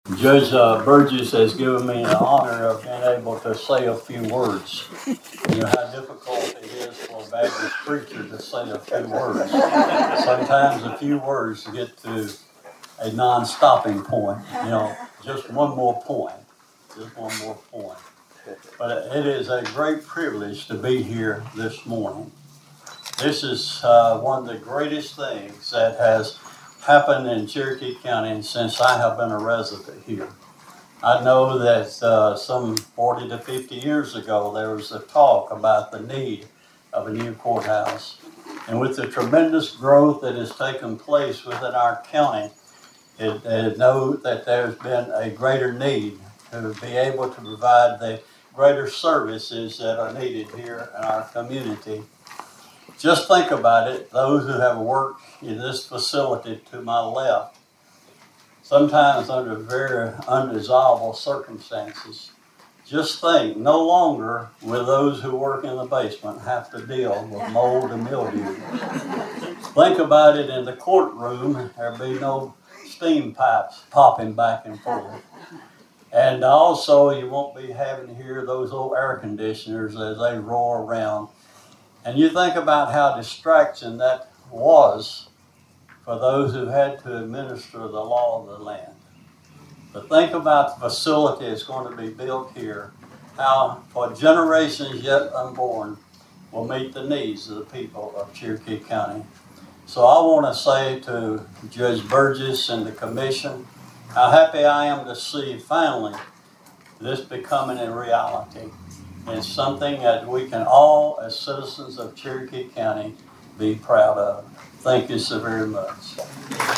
Judge Burgess has given me the honor of being able to say a few words. You know how difficult it is for a Baptist preacher to say a few words. Sometimes a few words get to a non-stopping point. You know, just one more point. Just one more point. But it is a great privilege to be here this morning. This is one of the greatest things that has happened in Cherokee County since I have been a resident here. I know that some 40 to 50 years ago there was a talk about the need of a new courthouse. And with the tremendous growth that has taken place within our county, it know that there's been a greater need to be able to provide the greater services that are needed here in our community. Just think about it, those who have worked in this facility to my left, sometimes under very undesirable circumstances. Just think, no longer will those who work in the basement have to deal with mold and mildew. Think about it in the courtroom, there'll be no steam pipes popping back and forth. And also, you won't be having to hear those old air conditioners as they roar around. And you think about how distraction that was for those who had to administer the law of the land. But think about the facility that's going to be built here, how for generations yet unborn will meet the needs of the people of Cherokee County. So I want to say to Judge Burgess and the commission, how happy I am to see finally this becoming a reality. And something that we can all, as citizens of Cherokee County, be proud of. Thank you so very much.